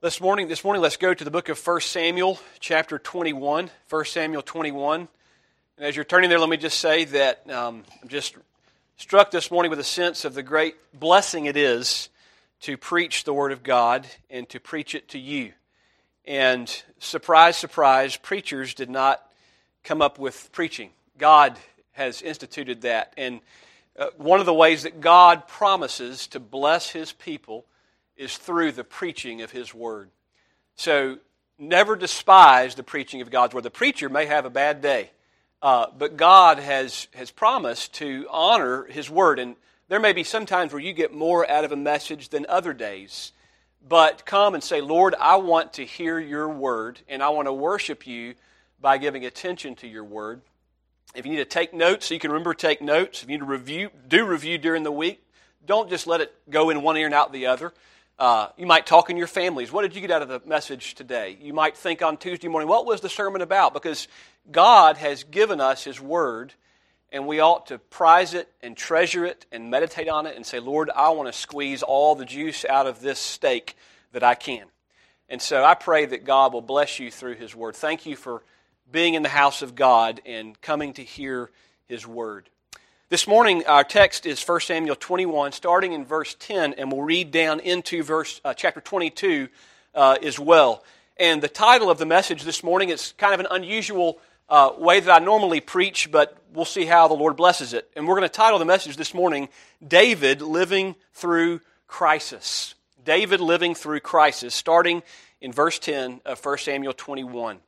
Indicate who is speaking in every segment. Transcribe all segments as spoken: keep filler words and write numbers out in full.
Speaker 1: This morning, this morning, let's go to the book of First Samuel, chapter twenty-one. First Samuel twenty-one. And as you're turning there, let me just say that um, I'm just struck this morning with a sense of the great blessing it is to preach the Word of God and to preach it to you. And surprise, surprise, preachers did not come up with preaching. God has instituted that. And uh, one of the ways that God promises to bless His people is through the preaching of His Word. So never despise the preaching of God's Word. The preacher may have a bad day, uh, but God has, has promised to honor His Word. And there may be some times where you get more out of a message than other days. But come and say, Lord, I want to hear your Word, and I want to worship you by giving attention to your Word. If you need to take notes, so you can remember to take notes. If you need to review, do review during the week. Don't just let it go in one ear and out the other. Uh, you might talk in your families. What did you get out of the message today? You might think on Tuesday morning, what was the sermon about? Because God has given us His Word, and we ought to prize it and treasure it and meditate on it and say, Lord, I want to squeeze all the juice out of this steak that I can. And so I pray that God will bless you through His Word. Thank you for being in the house of God and coming to hear His Word. This morning, our text is First Samuel twenty-one, starting in verse ten, and we'll read down into verse uh, chapter twenty-two uh, as well. And the title of the message this morning is kind of an unusual uh, way that I normally preach, but we'll see how the Lord blesses it. And we're going to title the message this morning, David Living Through Crisis. David Living Through Crisis, starting in verse ten of First Samuel twenty-one.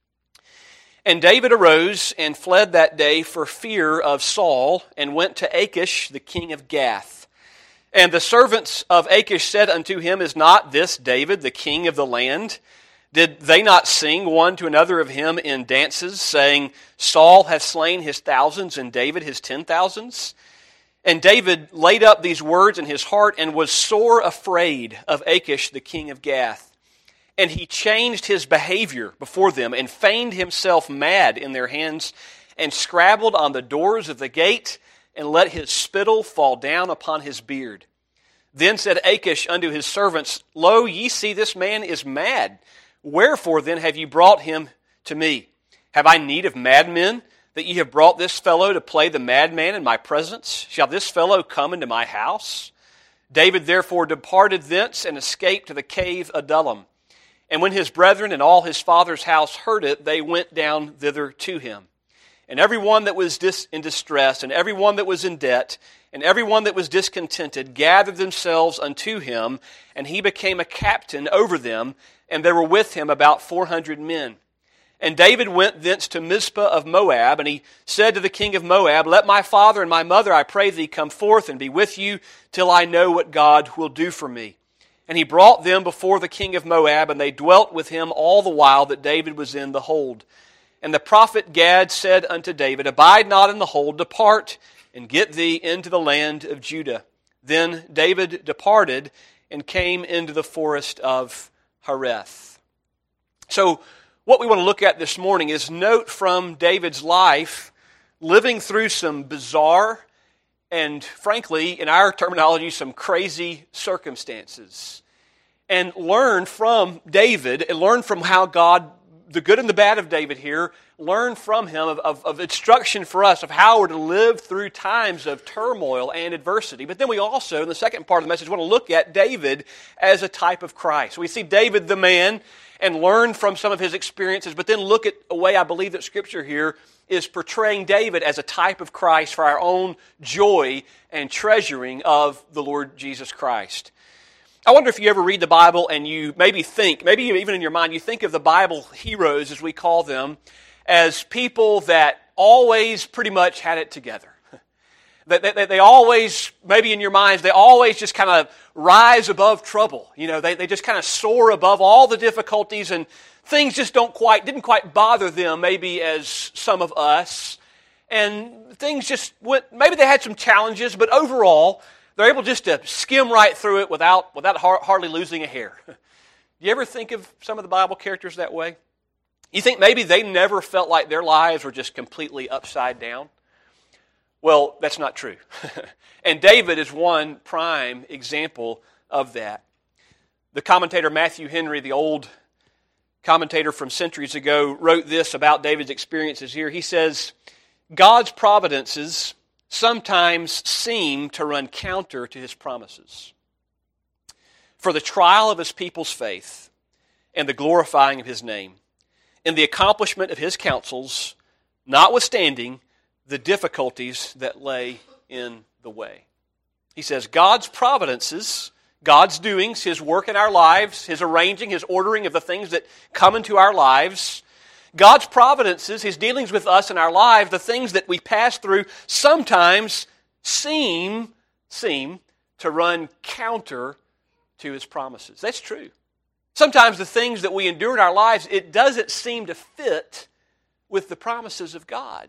Speaker 1: And David arose and fled that day for fear of Saul, and went to Achish, the king of Gath. And the servants of Achish said unto him, Is not this David, the king of the land? Did they not sing one to another of him in dances, saying, Saul hath slain his thousands, and David his ten thousands? And David laid up these words in his heart, and was sore afraid of Achish, the king of Gath. And he changed his behavior before them, and feigned himself mad in their hands, and scrabbled on the doors of the gate, and let his spittle fall down upon his beard. Then said Achish unto his servants, Lo, ye see this man is mad. Wherefore then have ye brought him to me? Have I need of madmen, that ye have brought this fellow to play the madman in my presence? Shall this fellow come into my house? David therefore departed thence, and escaped to the cave Adullam. And when his brethren and all his father's house heard it, they went down thither to him. And every one that was dis- in distress, and every one that was in debt, and every one that was discontented, gathered themselves unto him, and he became a captain over them, and there were with him about four hundred men. And David went thence to Mizpah of Moab, and he said to the king of Moab, Let my father and my mother, I pray thee, come forth and be with you, till I know what God will do for me. And he brought them before the king of Moab, and they dwelt with him all the while that David was in the hold. And the prophet Gad said unto David, Abide not in the hold, depart, and get thee into the land of Judah. Then David departed, and came into the forest of Hareth. So what we want to look at this morning is note from David's life, living through some bizarre and, frankly, in our terminology, some crazy circumstances. And learn from David, and learn from how God, the good and the bad of David here, learn from him of, of, of instruction for us of how we're to live through times of turmoil and adversity. But then we also, in the second part of the message, want to look at David as a type of Christ. We see David the man and learn from some of his experiences, but then look at a way I believe that Scripture here is portraying David as a type of Christ for our own joy and treasuring of the Lord Jesus Christ. I wonder if you ever read the Bible and you maybe think, maybe even in your mind, you think of the Bible heroes, as we call them, as people that always pretty much had it together. That they, they, they always, maybe in your minds, they always just kind of rise above trouble. You know, they, they just kind of soar above all the difficulties, and things just don't quite, didn't quite bother them maybe as some of us. And things just went, maybe they had some challenges, but overall, they're able just to skim right through it without, without hardly losing a hair. Do you ever think of some of the Bible characters that way? You think maybe they never felt like their lives were just completely upside down? Well, that's not true. And David is one prime example of that. The commentator Matthew Henry, the old commentator from centuries ago, wrote this about David's experiences here. He says, God's providences sometimes seem to run counter to his promises. For the trial of his people's faith and the glorifying of his name, and the accomplishment of his counsels, notwithstanding the difficulties that lay in the way. He says, God's providences, God's doings, his work in our lives, his arranging, his ordering of the things that come into our lives, God's providences, his dealings with us in our lives, the things that we pass through, sometimes seem, seem to run counter to his promises. That's true. Sometimes the things that we endure in our lives, it doesn't seem to fit with the promises of God.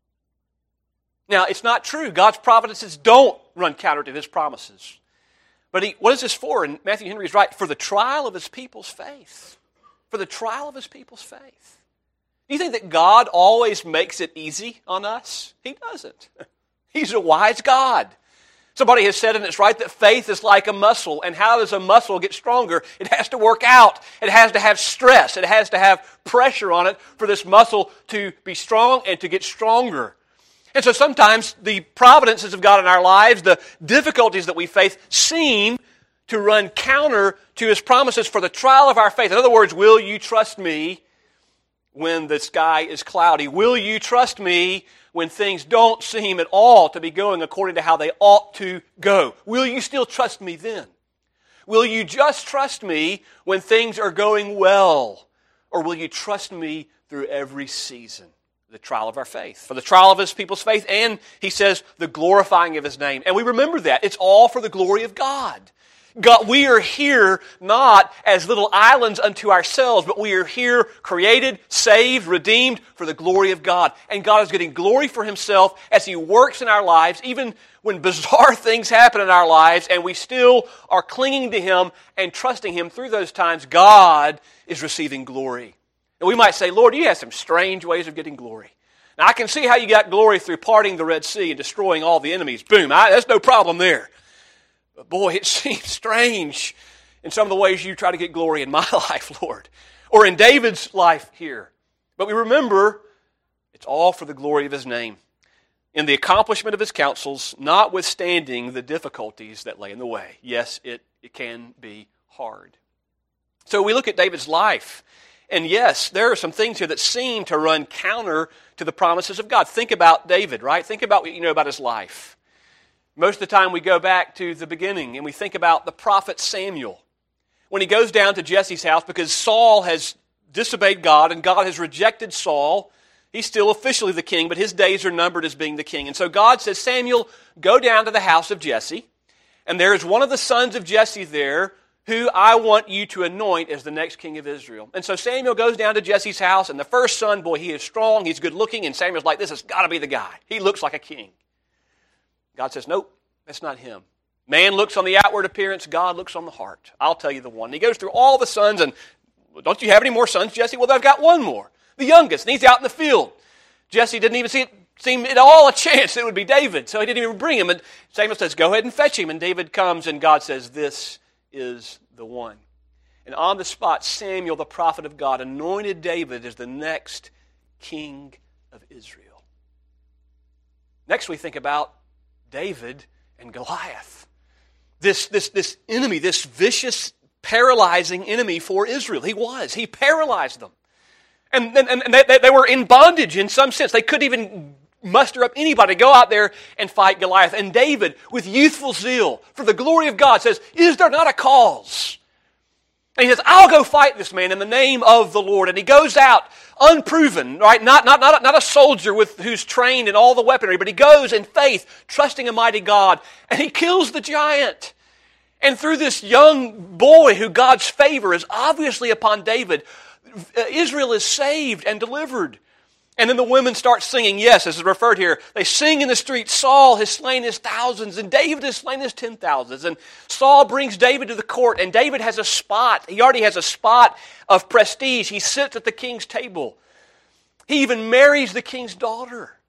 Speaker 1: Now, it's not true. God's providences don't run counter to his promises. But he, what is this for? And Matthew Henry is right. For the trial of his people's faith. For the trial of his people's faith. Do you think that God always makes it easy on us? He doesn't. He's a wise God. Somebody has said, and it's right, that faith is like a muscle. And how does a muscle get stronger? It has to work out. It has to have stress. It has to have pressure on it for this muscle to be strong and to get stronger. And so sometimes the providences of God in our lives, the difficulties that we face, seem to run counter to his promises for the trial of our faith. In other words, will you trust me when the sky is cloudy? Will you trust me when things don't seem at all to be going according to how they ought to go? Will you still trust me then? Will you just trust me when things are going well? Or will you trust me through every season? The trial of our faith. For the trial of his people's faith, and he says, the glorifying of his name. And we remember that. It's all for the glory of God. God, we are here not as little islands unto ourselves, but we are here created, saved, redeemed for the glory of God. And God is getting glory for himself as he works in our lives, even when bizarre things happen in our lives, and we still are clinging to him and trusting him through those times. God is receiving glory. And we might say, Lord, you have some strange ways of getting glory. Now, I can see how you got glory through parting the Red Sea and destroying all the enemies. Boom, I, there's no problem there. But boy, it seems strange in some of the ways you try to get glory in my life, Lord, or in David's life here. But we remember, it's all for the glory of his name, in the accomplishment of his counsels, notwithstanding the difficulties that lay in the way. Yes, it, it can be hard. So we look at David's life. And yes, there are some things here that seem to run counter to the promises of God. Think about David, right? Think about what you know about his life. Most of the time we go back to the beginning and we think about the prophet Samuel. When he goes down to Jesse's house because Saul has disobeyed God and God has rejected Saul. He's still officially the king, but his days are numbered as being the king. And so God says, Samuel, go down to the house of Jesse. And there is one of the sons of Jesse there who I want you to anoint as the next king of Israel. And so Samuel goes down to Jesse's house, and the first son, boy, he is strong, he's good looking, and Samuel's like, this has got to be the guy. He looks like a king. God says, nope, that's not him. Man looks on the outward appearance, God looks on the heart. I'll tell you the one. And he goes through all the sons, and don't you have any more sons, Jesse? Well, I've got one more, the youngest, and he's out in the field. Jesse didn't even see it, seem at all a chance it would be David, so he didn't even bring him. And Samuel says, go ahead and fetch him. And David comes, and God says, this is the one. And on the spot, Samuel, the prophet of God, anointed David as the next king of Israel. Next, we think about David and Goliath. This, this, this enemy, this vicious, paralyzing enemy for Israel. He was. He paralyzed them. And, and, and they, they were in bondage in some sense. They couldn't even muster up anybody to go out there and fight Goliath. And David, with youthful zeal for the glory of God, says, is there not a cause? And he says, I'll go fight this man in the name of the Lord. And he goes out unproven, right? Not, not, not, not a soldier with who's trained in all the weaponry, but he goes in faith, trusting a mighty God, and he kills the giant. And through this young boy who God's favor is obviously upon David, Israel is saved and delivered. And then the women start singing, yes, as is referred here. They sing in the streets, Saul has slain his thousands, and David has slain his ten thousands. And Saul brings David to the court, and David has a spot. He already has a spot of prestige. He sits at the king's table. He even marries the king's daughter.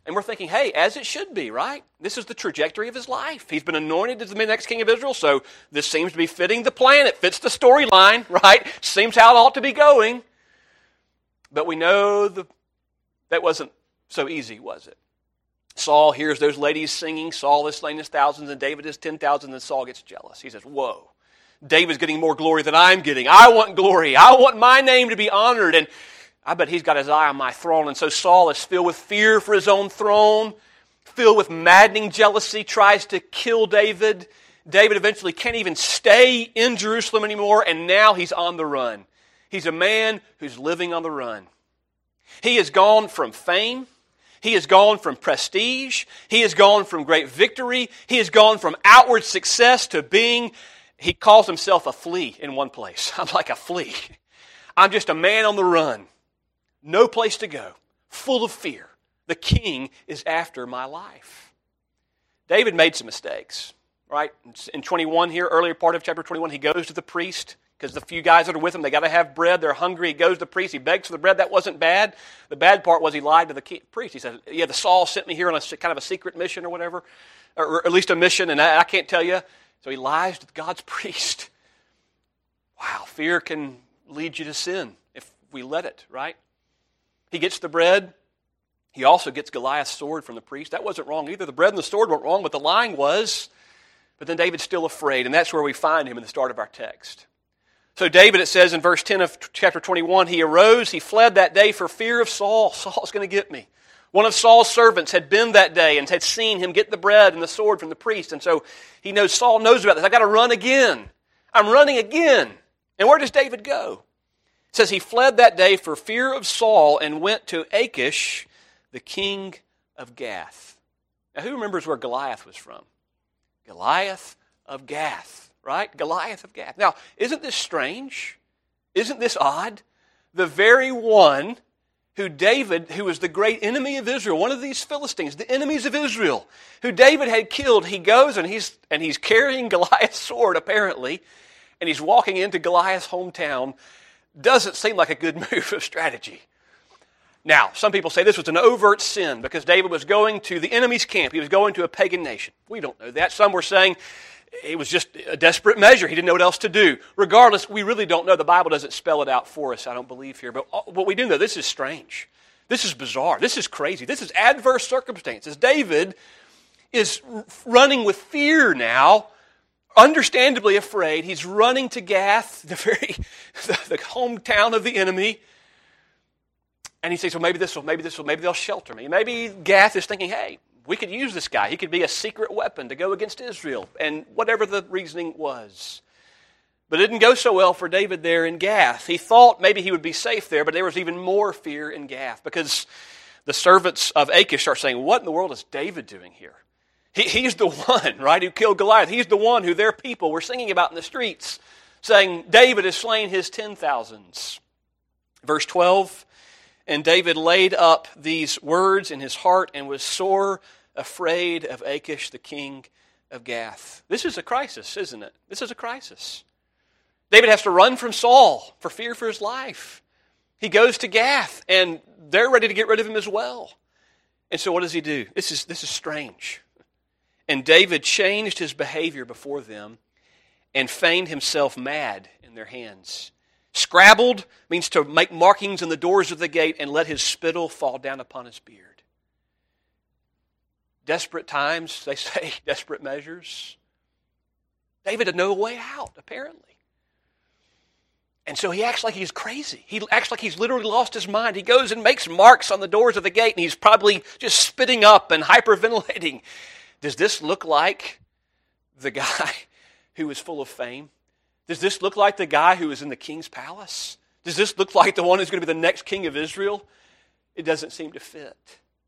Speaker 1: And we're thinking, hey, as it should be, right? This is the trajectory of his life. He's been anointed as the next king of Israel, so this seems to be fitting the plan. It fits the storyline, right? Seems how it ought to be going. But we know the, that wasn't so easy, was it? Saul hears those ladies singing, Saul has slain his thousands and David his ten thousand, and Saul gets jealous. He says, whoa, David's getting more glory than I'm getting. I want glory. I want my name to be honored. And I bet he's got his eye on my throne. And so Saul is filled with fear for his own throne, filled with maddening jealousy, tries to kill David. David eventually can't even stay in Jerusalem anymore, and now he's on the run. He's a man who's living on the run. He has gone from fame. He has gone from prestige. He has gone from great victory. He has gone from outward success to being, he calls himself a flea in one place. I'm like a flea. I'm just a man on the run. No place to go, full of fear. The king is after my life. David made some mistakes, right? In twenty-one here, earlier part of chapter twenty-one, he goes to the priest because the few guys that are with him, they got to have bread. They're hungry. He goes to the priest. He begs for the bread. That wasn't bad. The bad part was he lied to the priest. He said, yeah, the Saul sent me here on a kind of a secret mission or whatever, or at least a mission, and I can't tell you. So he lies to God's priest. Wow, fear can lead you to sin if we let it, right? He gets the bread. He also gets Goliath's sword from the priest. That wasn't wrong either. The bread and the sword weren't wrong, but the lying was. But then David's still afraid, and that's where we find him in the start of our text. So David, it says in verse ten of chapter twenty-one, he arose, he fled that day for fear of Saul. Saul's going to get me. One of Saul's servants had been that day and had seen him get the bread and the sword from the priest. And so he knows, Saul knows about this. I've got to run again. I'm running again. And where does David go? It says he fled that day for fear of Saul and went to Achish, the king of Gath. Now who remembers where Goliath was from? Goliath of Gath, right? Goliath of Gath. Now, isn't this strange? Isn't this odd? The very one who David, who was the great enemy of Israel, one of these Philistines, the enemies of Israel, who David had killed, he goes and he's and he's carrying Goliath's sword, apparently, and he's walking into Goliath's hometown. Doesn't seem like a good move of strategy. Now, some people say this was an overt sin because David was going to the enemy's camp. He was going to a pagan nation. We don't know that. Some were saying it was just a desperate measure. He didn't know what else to do. Regardless, we really don't know. The Bible doesn't spell it out for us, I don't believe here. But what we do know, this is strange. This is bizarre. This is crazy. This is adverse circumstances. David is running with fear now, understandably afraid. He's running to Gath, the very the, the hometown of the enemy. And he says, well, maybe this will, maybe this will, maybe they'll shelter me. Maybe Gath is thinking, hey, we could use this guy. He could be a secret weapon to go against Israel. And whatever the reasoning was. But it didn't go so well for David there in Gath. He thought maybe he would be safe there, but there was even more fear in Gath because the servants of Achish are saying, what in the world is David doing here? He, he's the one, right, who killed Goliath. He's the one who their people were singing about in the streets, saying, David has slain his ten thousands. Verse twelve, and David laid up these words in his heart and was sore afraid of Achish, the king of Gath. This is a crisis, isn't it? This is a crisis. David has to run from Saul for fear for his life. He goes to Gath, and they're ready to get rid of him as well. And so what does he do? This is, this is strange. And David changed his behavior before them and feigned himself mad in their hands. Scrabbled means to make markings in the doors of the gate and let his spittle fall down upon his beard. Desperate times, they say, desperate measures. David had no way out, apparently. And so he acts like he's crazy. He acts like he's literally lost his mind. He goes and makes marks on the doors of the gate, and he's probably just spitting up and hyperventilating. Does this look like the guy who is full of fame? Does this look like the guy who is in the king's palace? Does this look like the one who's going to be the next king of Israel? It doesn't seem to fit.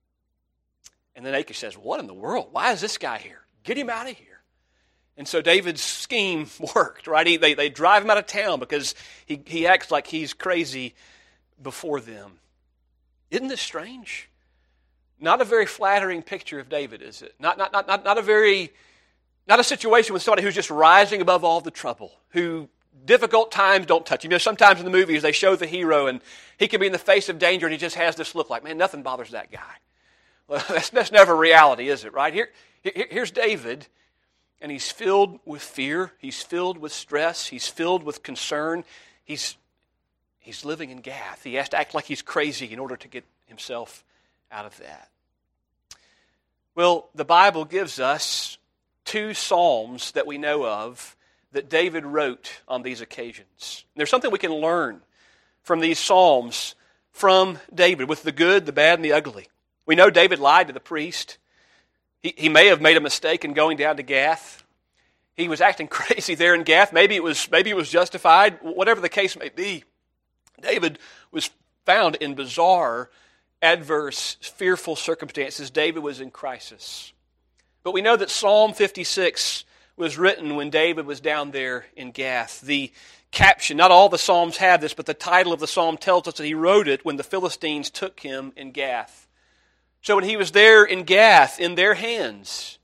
Speaker 1: And then Achish says, what in the world? Why is this guy here? Get him out of here. And so David's scheme worked, right? He, they, they drive him out of town because he, he acts like he's crazy before them. Isn't this strange? Not a very flattering picture of David, is it? Not, not, not, not, not a very... Not a situation with somebody who's just rising above all the trouble, who difficult times don't touch him. You know, sometimes in the movies they show the hero and he can be in the face of danger and he just has this look like, man, nothing bothers that guy. That's, that's never reality, is it, right? Here, here, here's David, and he's filled with fear. He's filled with stress. He's filled with concern. He's, he's living in Gath. He has to act like he's crazy in order to get himself out of that. Well, the Bible gives us two psalms that we know of that David wrote on these occasions. There's something we can learn from these psalms from David, with the good, the bad, and the ugly. We know David lied to the priest. He, he may have made a mistake in going down to Gath. He was acting crazy there in Gath. Maybe it was, maybe it was justified. Whatever the case may be, David was found in bizarre, adverse, fearful circumstances. David was in crisis. But we know that Psalm fifty-six was written when David was down there in Gath. The caption, not all the Psalms have this, but the title of the Psalm tells us that he wrote it when the Philistines took him in Gath. So when he was there in Gath, in their hands,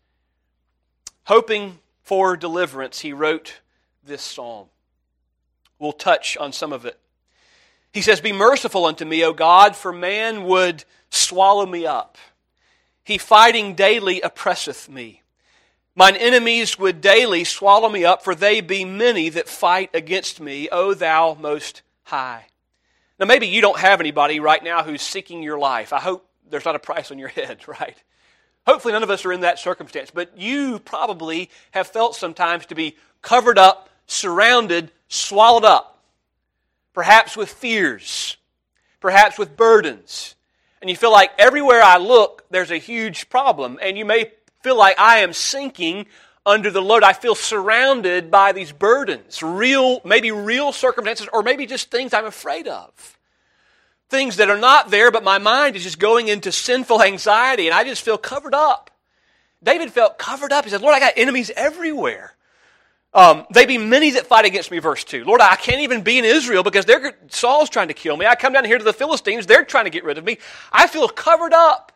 Speaker 1: hoping for deliverance, he wrote this psalm. We'll touch on some of it. He says, "Be merciful unto me, O God, for man would swallow me up. He fighting daily oppresseth me. Mine enemies would daily swallow me up, for they be many that fight against me, O thou most high." Now maybe you don't have anybody right now who's seeking your life. I hope there's not a price on your head, right? Hopefully none of us are in that circumstance, but you probably have felt sometimes to be covered up, surrounded, swallowed up. Perhaps with fears, perhaps with burdens. And you feel like everywhere I look, there's a huge problem. And you may feel like I am sinking under the load. I feel surrounded by these burdens, real, maybe real circumstances, or maybe just things I'm afraid of. Things that are not there, but my mind is just going into sinful anxiety, and I just feel covered up. David felt covered up. He said, "Lord, I got enemies everywhere. Um, they be many that fight against me," verse two. "Lord, I can't even be in Israel because they're, Saul's trying to kill me. I come down here to the Philistines. They're trying to get rid of me. I feel covered up.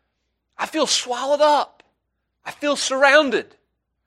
Speaker 1: I feel swallowed up. I feel surrounded."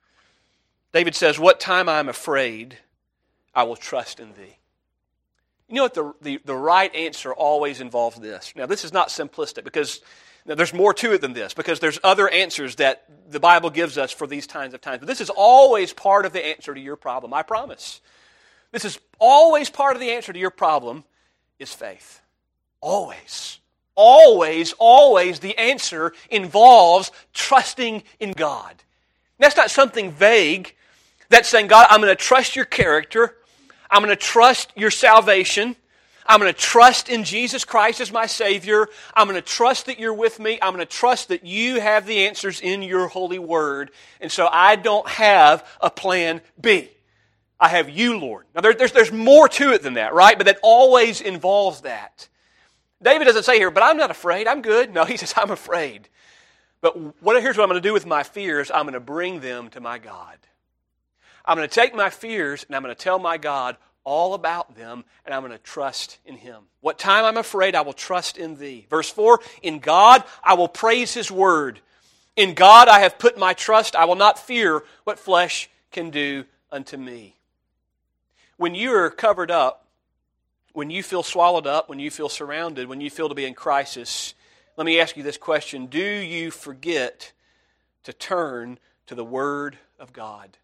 Speaker 1: David says, "What time I am afraid, I will trust in thee." You know what? The, the, the right answer always involves this. Now, this is not simplistic because now, there's more to it than this, because there's other answers that the Bible gives us for these kinds of times. But this is always part of the answer to your problem, I promise. This is always part of the answer to your problem is faith. Always. Always, always the answer involves trusting in God. That's not something vague. That's saying, God, I'm going to trust your character. I'm going to trust your salvation. I'm going to trust in Jesus Christ as my Savior. I'm going to trust that you're with me. I'm going to trust that you have the answers in your holy word. And so I don't have a plan B. I have you, Lord. Now there, there's, there's more to it than that, right? But that always involves that. David doesn't say here, but I'm not afraid. I'm good. No, he says, I'm afraid. But what, here's what I'm going to do with my fears. I'm going to bring them to my God. I'm going to take my fears and I'm going to tell my God all about them, and I'm going to trust in Him. What time I'm afraid, I will trust in thee. Verse four, in God I will praise His word. In God I have put my trust. I will not fear what flesh can do unto me. When you are covered up, when you feel swallowed up, when you feel surrounded, when you feel to be in crisis, let me ask you this question. Do you forget to turn to the Word of God?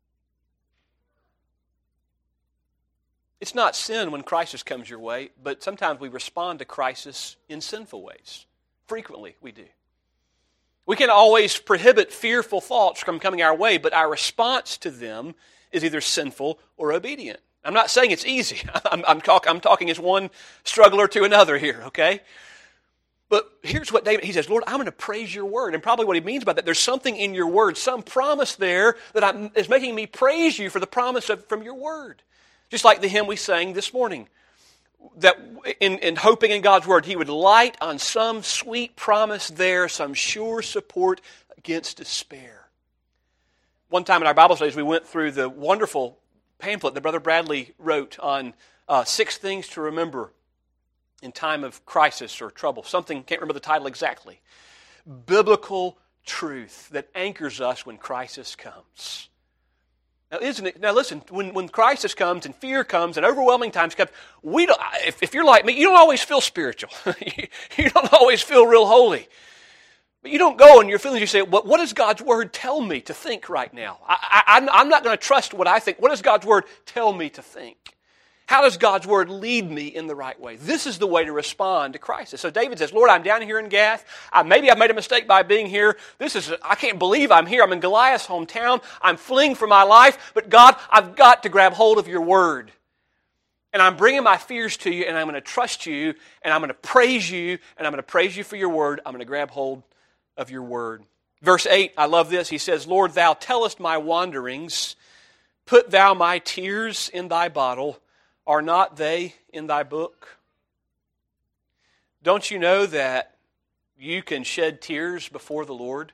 Speaker 1: It's not sin when crisis comes your way, but sometimes we respond to crisis in sinful ways. Frequently, we do. We can always prohibit fearful thoughts from coming our way, but our response to them is either sinful or obedient. I'm not saying it's easy. I'm, I'm, talk, I'm talking as one struggler to another here, okay? But here's what David, he says, Lord, I'm going to praise your word. And probably what he means by that, there's something in your word, some promise there that I'm, is making me praise you for the promise of, from your word. Just like the hymn we sang this morning, that in, in hoping in God's word, He would light on some sweet promise there, some sure support against despair. One time in our Bible studies, we went through the wonderful pamphlet that Brother Bradley wrote on uh, six things to remember in time of crisis or trouble. Something, can't remember the title exactly. Biblical truth that anchors us when crisis comes. Now, isn't it? Now, listen. When, when crisis comes and fear comes and overwhelming times come, we don't. If, if you're like me, you don't always feel spiritual. You don't always feel real holy. But you don't go in your feelings, you say, what, what does God's Word tell me to think right now? I, I, I'm not going to trust what I think. What does God's Word tell me to think? How does God's Word lead me in the right way? This is the way to respond to crisis. So David says, Lord, I'm down here in Gath. I, maybe I've made a mistake by being here. This is, I can't believe I'm here. I'm in Goliath's hometown. I'm fleeing for my life. But God, I've got to grab hold of your Word. And I'm bringing my fears to you, and I'm going to trust you, and I'm going to praise you, and I'm going to praise you for your Word. I'm going to grab hold of your Word. Verse eight, I love this. He says, Lord, thou tellest my wanderings. Put thou my tears in thy bottle. Are not they in thy book? Don't you know that you can shed tears before the Lord?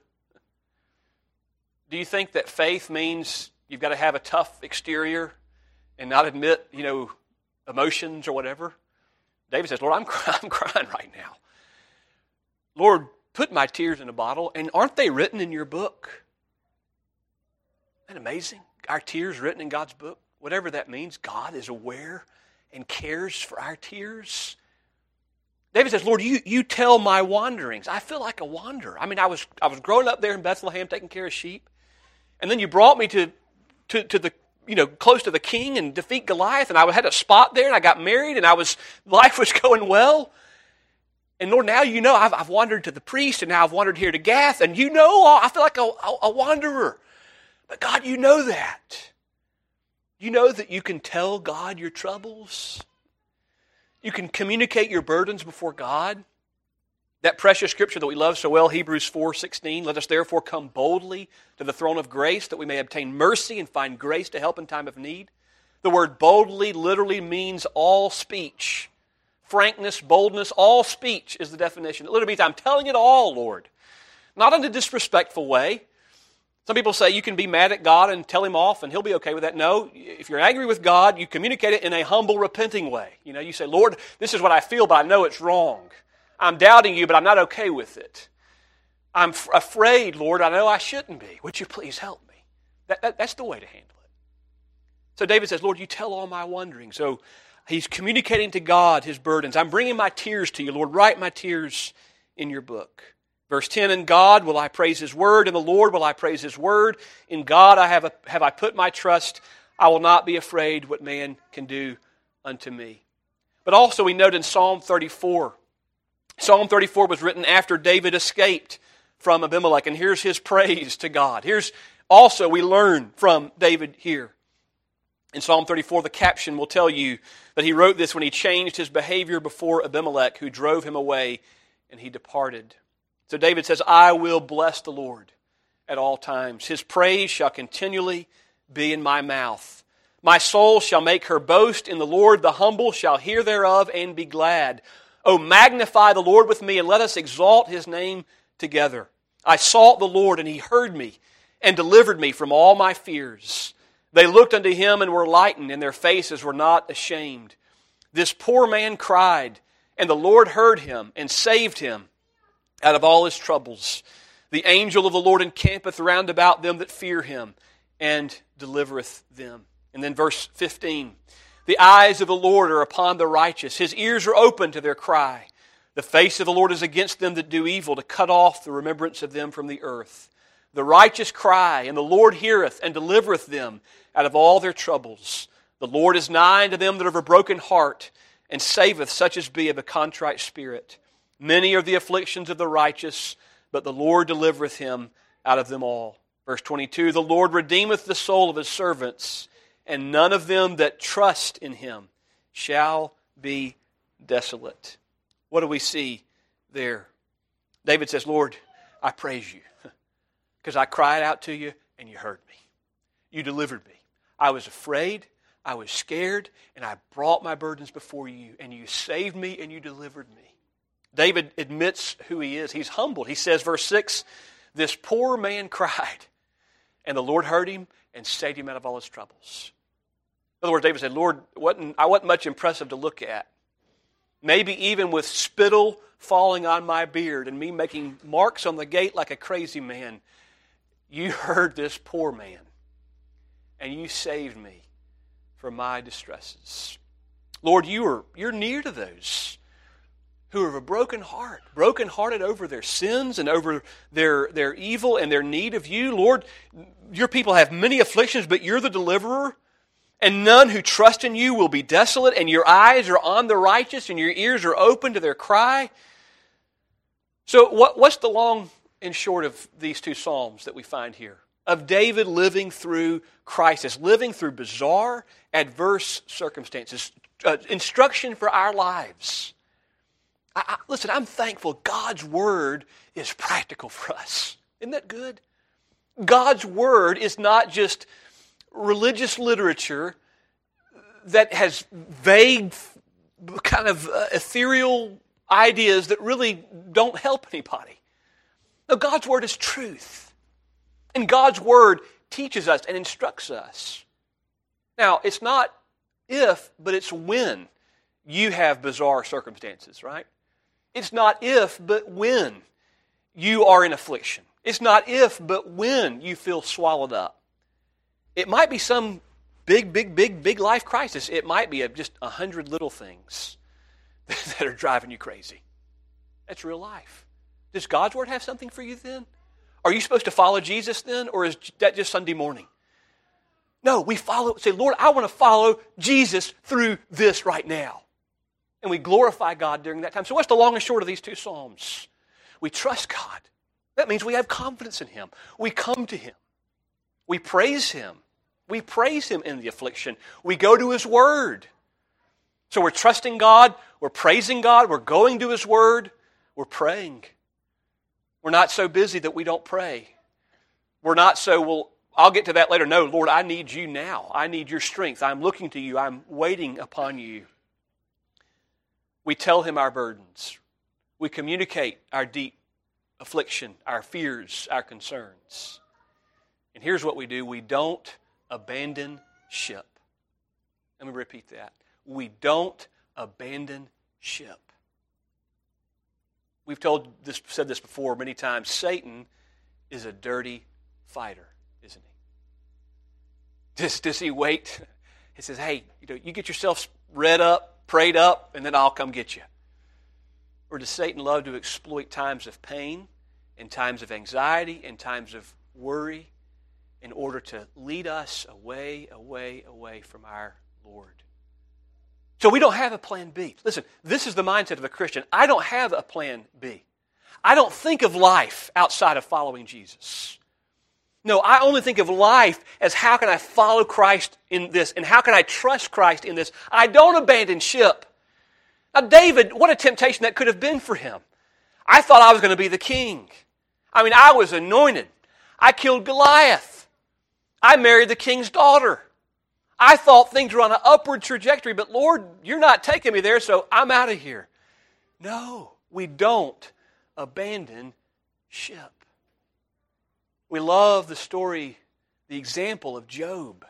Speaker 1: Do you think that faith means you've got to have a tough exterior and not admit, you know, emotions or whatever? David says, Lord, I'm, cry- I'm crying right now. Lord, put my tears in a bottle, and aren't they written in your book? Isn't that amazing? Our tears written in God's book. Whatever that means, God is aware and cares for our tears. David says, Lord, you, you tell my wanderings. I feel like a wanderer. I mean, I was I was growing up there in Bethlehem taking care of sheep, and then you brought me to, to, to the, you know, close to the king and defeat Goliath, and I had a spot there, and I got married, and I was life was going well. And Lord, now you know I've, I've wandered to the priest, and now I've wandered here to Gath, and you know I feel like a, a, a wanderer. But God, you know that. You know that you can tell God your troubles. You can communicate your burdens before God. That precious scripture that we love so well, Hebrews four sixteen, let us therefore come boldly to the throne of grace that we may obtain mercy and find grace to help in time of need. The word boldly literally means all speech. Frankness, boldness, all speech is the definition. It literally means I'm telling it all, Lord. Not in a disrespectful way. Some people say you can be mad at God and tell him off and he'll be okay with that. No, if you're angry with God, you communicate it in a humble, repenting way. You know, you say, Lord, this is what I feel, but I know it's wrong. I'm doubting you, but I'm not okay with it. I'm f- afraid, Lord, I know I shouldn't be. Would you please help me? That, that, that's the way to handle it. So David says, Lord, you tell all my wondering. So he's communicating to God his burdens. I'm bringing my tears to you, Lord. Write my tears in your book. Verse ten, in God will I praise his word, in the Lord will I praise his word. In God I have, a, have I put my trust. I will not be afraid what man can do unto me. But also we note in Psalm thirty-four. Psalm thirty-four was written after David escaped from Abimelech. And here's his praise to God. Here's also we learn from David here. In Psalm thirty-four, the caption will tell you that he wrote this when he changed his behavior before Abimelech, who drove him away, and he departed. So David says, I will bless the Lord at all times. His praise shall continually be in my mouth. My soul shall make her boast in the Lord. The humble shall hear thereof and be glad. O magnify the Lord with me, and let us exalt his name together. I sought the Lord, and he heard me and delivered me from all my fears. They looked unto him and were lightened, and their faces were not ashamed. This poor man cried, and the Lord heard him and saved him out of all his troubles. The angel of the Lord encampeth round about them that fear him, and delivereth them. And then verse fifteen, the eyes of the Lord are upon the righteous. His ears are open to their cry. The face of the Lord is against them that do evil, to cut off the remembrance of them from the earth. The righteous cry, and the Lord heareth, and delivereth them out of all their troubles. The Lord is nigh unto them that are of a broken heart, and saveth such as be of a contrite spirit. Many are the afflictions of the righteous, but the Lord delivereth him out of them all. Verse twenty-two, the Lord redeemeth the soul of his servants, and none of them that trust in him shall be desolate. What do we see there? David says, Lord, I praise you, because I cried out to you, and you heard me. You delivered me. I was afraid, I was scared, and I brought my burdens before you, and you saved me, and you delivered me. David admits who he is. He's humbled. He says, verse six, this poor man cried, and the Lord heard him and saved him out of all his troubles. In other words, David said, Lord, wasn't, I wasn't much impressive to look at. Maybe even with spittle falling on my beard and me making marks on the gate like a crazy man, you heard this poor man, and you saved me from my distresses. Lord, you are, you're near to those who are of a broken heart, brokenhearted over their sins and over their, their evil and their need of you. Lord, your people have many afflictions, but you're the deliverer. And none who trust in you will be desolate, and your eyes are on the righteous, and your ears are open to their cry. So what, what's the long and short of these two Psalms that we find here? Of David living through crisis, living through bizarre, adverse circumstances, uh, instruction for our lives. I, I, listen, I'm thankful God's Word is practical for us. Isn't that good? God's Word is not just religious literature that has vague, kind of uh, ethereal ideas that really don't help anybody. No, God's Word is truth. And God's Word teaches us and instructs us. Now, it's not if, but it's when you have bizarre circumstances, right? It's not if, but when you are in affliction. It's not if, but when you feel swallowed up. It might be some big, big, big, big life crisis. It might be just a hundred little things that are driving you crazy. That's real life. Does God's Word have something for you then? Are you supposed to follow Jesus then, or is that just Sunday morning? No, we follow, say, Lord, I want to follow Jesus through this right now. And we glorify God during that time. So what's the long and short of these two Psalms? We trust God. That means we have confidence in Him. We come to Him. We praise Him. We praise Him in the affliction. We go to His Word. So we're trusting God. We're praising God. We're going to His Word. We're praying. We're not so busy that we don't pray. We're not so, well, I'll get to that later. No, Lord, I need you now. I need your strength. I'm looking to you. I'm waiting upon you. We tell Him our burdens. We communicate our deep affliction, our fears, our concerns. And here's what we do. We don't abandon ship. Let me repeat that. We don't abandon ship. We've told this, said this before many times. Satan is a dirty fighter, isn't he? Does, does he wait? He says, hey, you know, you get yourself read up, prayed up, and then I'll come get you. Or does Satan love to exploit times of pain and times of anxiety and times of worry in order to lead us away, away, away from our Lord? So we don't have a plan B. Listen, this is the mindset of a Christian. I don't have a plan B. I don't think of life outside of following Jesus. No, I only think of life as how can I follow Christ in this and how can I trust Christ in this. I don't abandon ship. Now David, what a temptation that could have been for him. I thought I was going to be the king. I mean, I was anointed. I killed Goliath. I married the king's daughter. I thought things were on an upward trajectory, but Lord, you're not taking me there, so I'm out of here. No, we don't abandon ship. We love the story, the example of Job.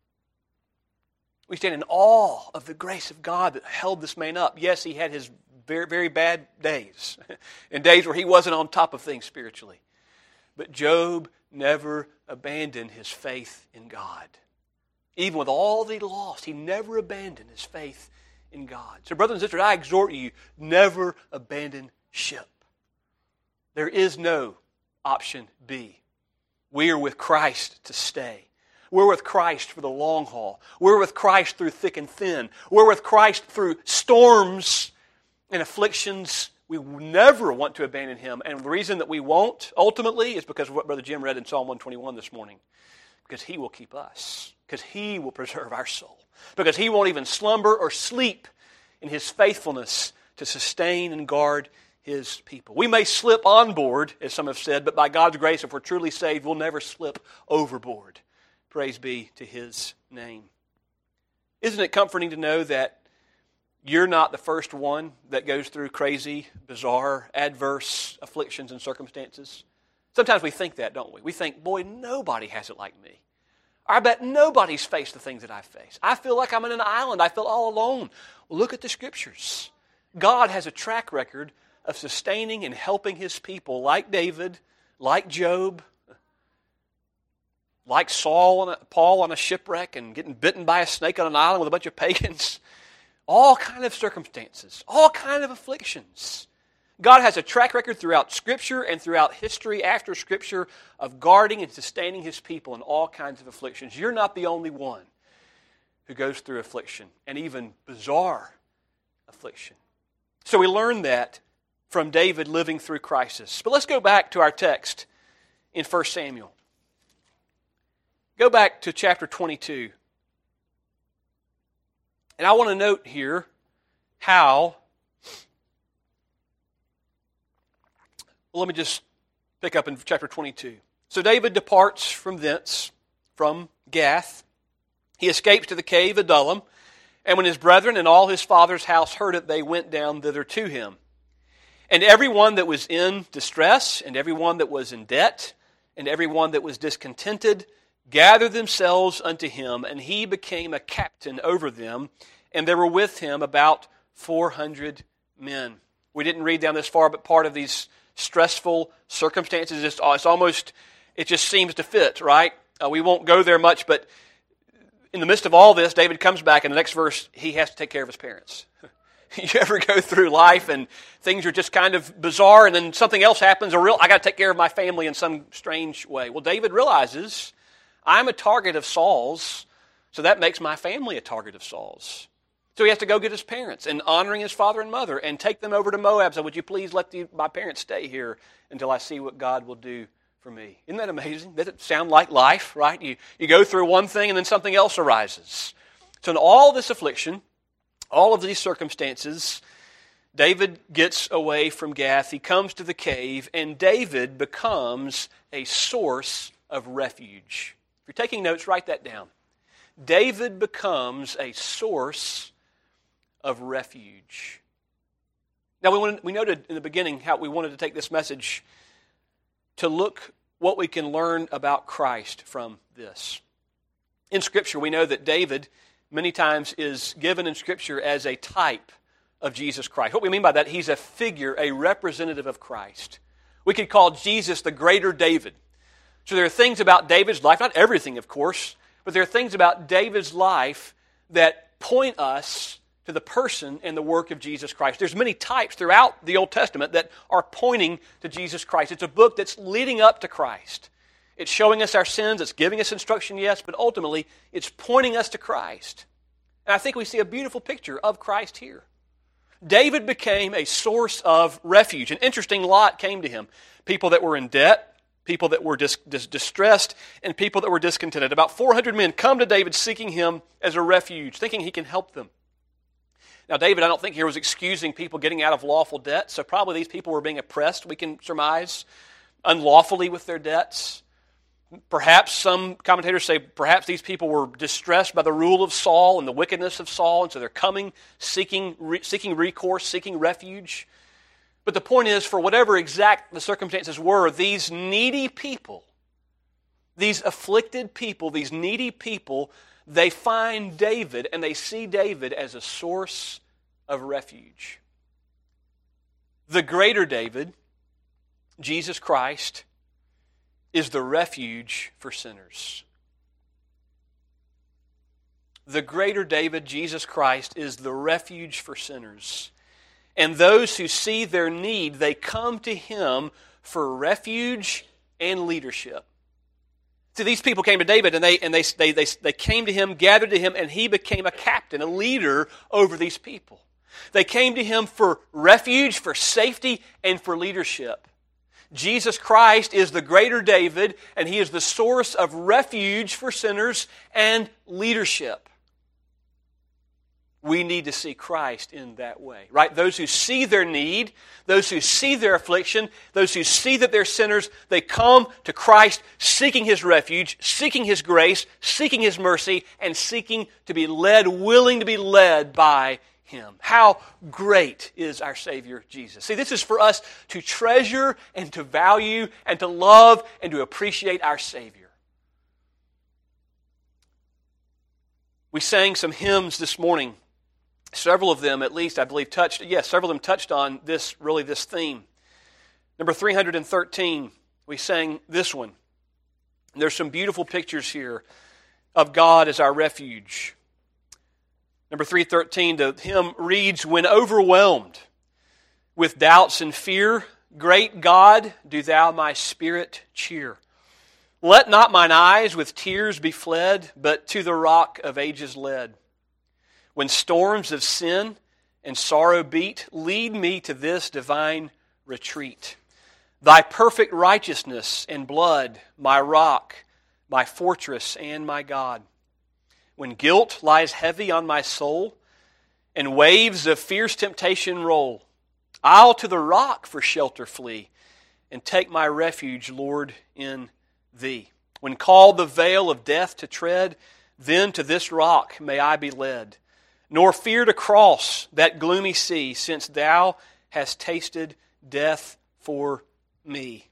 Speaker 1: We stand in awe of the grace of God that held this man up. Yes, he had his very, very bad days, and days where he wasn't on top of things spiritually. But Job never abandoned his faith in God. Even with all that he lost, he never abandoned his faith in God. So brothers and sisters, I exhort you, never abandon ship. There is no option B. We are with Christ to stay. We're with Christ for the long haul. We're with Christ through thick and thin. We're with Christ through storms and afflictions. We never want to abandon Him. And the reason that we won't, ultimately, is because of what Brother Jim read in Psalm one twenty-one this morning. Because He will keep us. Because He will preserve our soul. Because He won't even slumber or sleep in His faithfulness to sustain and guard His people. We may slip on board, as some have said, but by God's grace, if we're truly saved, we'll never slip overboard. Praise be to His name. Isn't it comforting to know that you're not the first one that goes through crazy, bizarre, adverse afflictions and circumstances? Sometimes we think that, don't we? We think, boy, nobody has it like me. I bet nobody's faced the things that I face. I feel like I'm in an island. I feel all alone. Well, look at the Scriptures. God has a track record of sustaining and helping His people like David, like Job, like Saul, on a, Paul on a shipwreck and getting bitten by a snake on an island with a bunch of pagans. all kind of circumstances, all kind of afflictions. God has a track record throughout Scripture and throughout history after Scripture of guarding and sustaining His people in all kinds of afflictions. You're not the only one who goes through affliction, and even bizarre affliction. So we learn that from David living through crisis. But let's go back to our text in First Samuel. Go back to chapter twenty-two. And I want to note here how, well, let me just pick up in chapter twenty-two. So David departs from thence, from Gath. He escapes to the cave of Adullam, and when his brethren and all his father's house heard it, they went down thither to him. And every one that was in distress, and every one that was in debt, and every one that was discontented, gathered themselves unto him, and he became a captain over them, and there were with him about four hundred men. We didn't read down this far, but part of these stressful circumstances, it's, it's almost, it just seems to fit, right? Uh, we won't go there much, but in the midst of all this, David comes back, and the next verse, he has to take care of his parents. You ever go through life and things are just kind of bizarre, and then something else happens, or real, I got to take care of my family in some strange way. Well, David realizes, I'm a target of Saul's, so that makes my family a target of Saul's. So he has to go get his parents, and honoring his father and mother, and take them over to Moab. So would you please let the, my parents stay here until I see what God will do for me? Isn't that amazing? Does it sound like life, right? You, you go through one thing and then something else arises. So in all this affliction, all of these circumstances, David gets away from Gath. He comes to the cave, and David becomes a source of refuge. If you're taking notes, write that down. David becomes a source of refuge. Now, we, wanted, we noted in the beginning how we wanted to take this message to look what we can learn about Christ from this. In Scripture, we know that David many times is given in Scripture as a type of Jesus Christ. What we mean by that, he's a figure, a representative of Christ. We could call Jesus the greater David. So there are things about David's life, not everything, of course, but there are things about David's life that point us to the person and the work of Jesus Christ. There's many types throughout the Old Testament that are pointing to Jesus Christ. It's a book that's leading up to Christ. It's showing us our sins, it's giving us instruction, yes, but ultimately it's pointing us to Christ. And I think we see a beautiful picture of Christ here. David became a source of refuge. An interesting lot came to him. People that were in debt, people that were dis- dis- distressed, and people that were discontented. About four hundred men come to David seeking him as a refuge, thinking he can help them. Now, David, I don't think here was excusing people getting out of lawful debt, so probably these people were being oppressed, we can surmise, unlawfully with their debts. Perhaps some commentators say perhaps these people were distressed by the rule of Saul and the wickedness of Saul, and so they're coming, seeking, re- seeking recourse, seeking refuge. But the point is, for whatever exact the circumstances were, these needy people, these afflicted people, these needy people, they find David and they see David as a source of refuge. The greater David, Jesus Christ, is the refuge for sinners. The greater David, Jesus Christ, is the refuge for sinners. And those who see their need, they come to Him for refuge and leadership. See, these people came to David, and they and they, they they they came to him, gathered to him, and he became a captain, a leader over these people. They came to him for refuge, for safety, and for leadership. Jesus Christ is the greater David, and He is the source of refuge for sinners and leadership. We need to see Christ in that way, right? Those who see their need, those who see their affliction, those who see that they're sinners, they come to Christ seeking His refuge, seeking His grace, seeking His mercy, and seeking to be led, willing to be led by Him. How great is our Savior Jesus. See, this is for us to treasure and to value and to love and to appreciate our Savior. We sang some hymns this morning. Several of them, at least, I believe, touched, yes, several of them touched on this, really this theme. Number three hundred thirteen, we sang this one. There's some beautiful pictures here of God as our refuge. Number three thirteen, the hymn reads, when overwhelmed with doubts and fear, great God, do thou my spirit cheer. Let not mine eyes with tears be fled, but to the rock of ages led. When storms of sin and sorrow beat, lead me to this divine retreat. Thy perfect righteousness and blood, my rock, my fortress, and my God. When guilt lies heavy on my soul, and waves of fierce temptation roll, I'll to the rock for shelter flee, and take my refuge, Lord, in Thee. When called the vale of death to tread, then to this rock may I be led, nor fear to cross that gloomy sea, since Thou hast tasted death for me.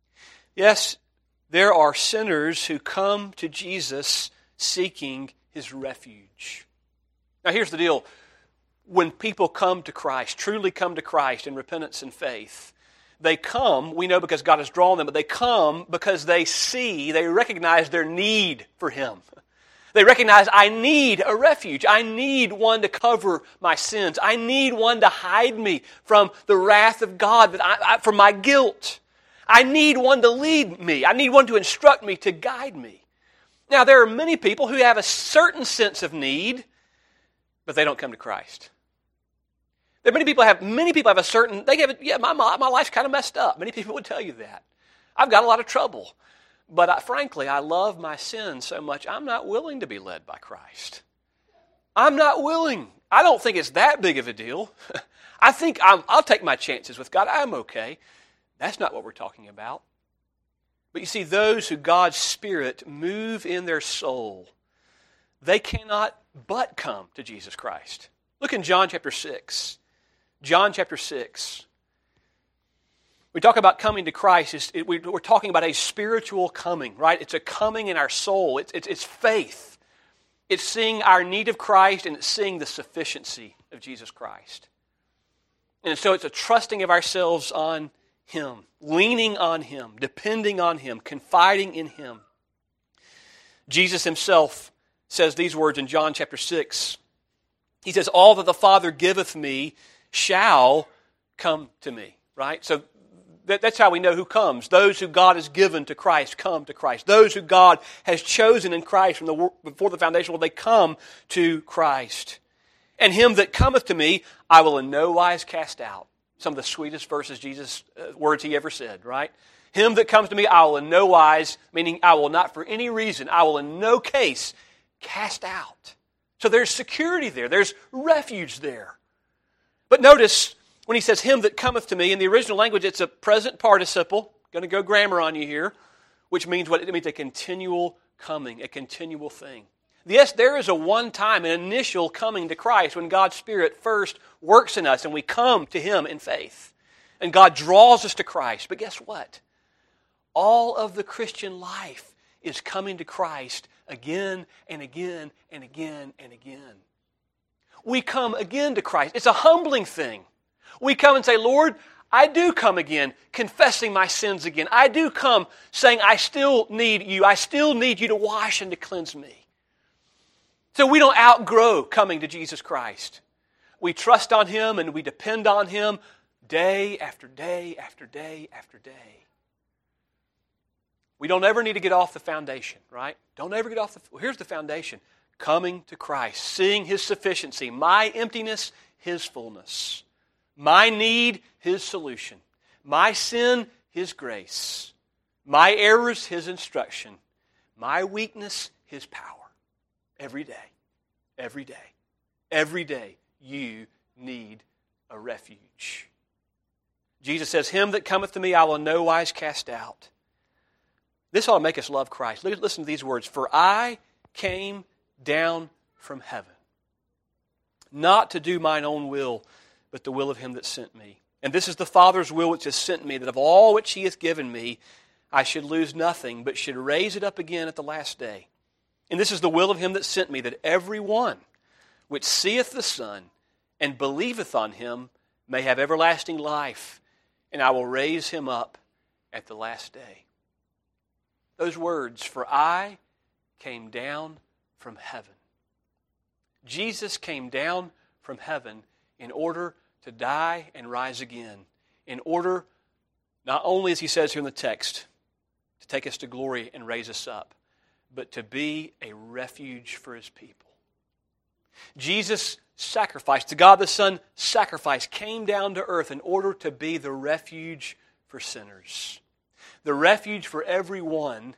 Speaker 1: Yes, there are sinners who come to Jesus seeking His refuge. Now here's the deal. When people come to Christ, truly come to Christ in repentance and faith, they come, we know because God has drawn them, but they come because they see, they recognize their need for Him. They recognize, I need a refuge. I need one to cover my sins. I need one to hide me from the wrath of God, that I, I, from my guilt. I need one to lead me. I need one to instruct me, to guide me. Now, there are many people who have a certain sense of need, but they don't come to Christ. There are many people have many people have a certain, they have, yeah, my, my life's kind of messed up. Many people would tell you that. I've got a lot of trouble. But I, frankly, I love my sin so much, I'm not willing to be led by Christ. I'm not willing. I don't think it's that big of a deal. I think I'm, I'll take my chances with God. I'm okay. That's not what we're talking about. But you see, those who God's Spirit move in their soul, they cannot but come to Jesus Christ. Look in John chapter six. John chapter six. We talk about coming to Christ. It, we, we're talking about a spiritual coming, right? It's a coming in our soul. It's, it's, it's faith. It's seeing our need of Christ, and it's seeing the sufficiency of Jesus Christ. And so it's a trusting of ourselves on Him, leaning on Him, depending on Him, confiding in Him. Jesus Himself says these words in John chapter six. He says, all that the Father giveth me shall come to me, right? So that's how we know who comes. Those who God has given to Christ come to Christ. Those who God has chosen in Christ from the before the foundation, well, they come to Christ. And him that cometh to me, I will in no wise cast out. Some of the sweetest verses, Jesus, uh, words He ever said, right? Him that comes to me, I will in no wise, meaning I will not for any reason, I will in no case cast out. So there's security there. There's refuge there. But notice, when he says, him that cometh to me, in the original language, it's a present participle. Going to go grammar on you here, which means what? It means a continual coming, a continual thing. Yes, there is a one-time, an initial coming to Christ when God's Spirit first works in us and we come to Him in faith. And God draws us to Christ. But guess what? All of the Christian life is coming to Christ again and again and again and again. We come again to Christ. It's a humbling thing. We come and say, Lord, I do come again, confessing my sins again. I do come saying I still need You. I still need You to wash and to cleanse me. So we don't outgrow coming to Jesus Christ. We trust on Him and we depend on Him day after day after day after day. We don't ever need to get off the foundation, right? Don't ever get off the... Well, here's the foundation. Coming to Christ, seeing His sufficiency, my emptiness, His fullness. My need, His solution. My sin, His grace. My errors, His instruction. My weakness, His power. Every day. Every day. Every day you need a refuge. Jesus says, him that cometh to me I will in no wise cast out. This ought to make us love Christ. Listen to these words. For I came down from heaven, not to do mine own will, but the will of Him that sent me. And this is the Father's will which has sent me, that of all which He hath given me, I should lose nothing, but should raise it up again at the last day. And this is the will of Him that sent me, that every one which seeth the Son and believeth on Him may have everlasting life, and I will raise him up at the last day. Those words, for I came down from heaven. Jesus came down from heaven in order to die and rise again. In order, not only as he says here in the text, to take us to glory and raise us up, but to be a refuge for his people. Jesus sacrificed, the God the Son sacrificed, came down to earth in order to be the refuge for sinners. The refuge for everyone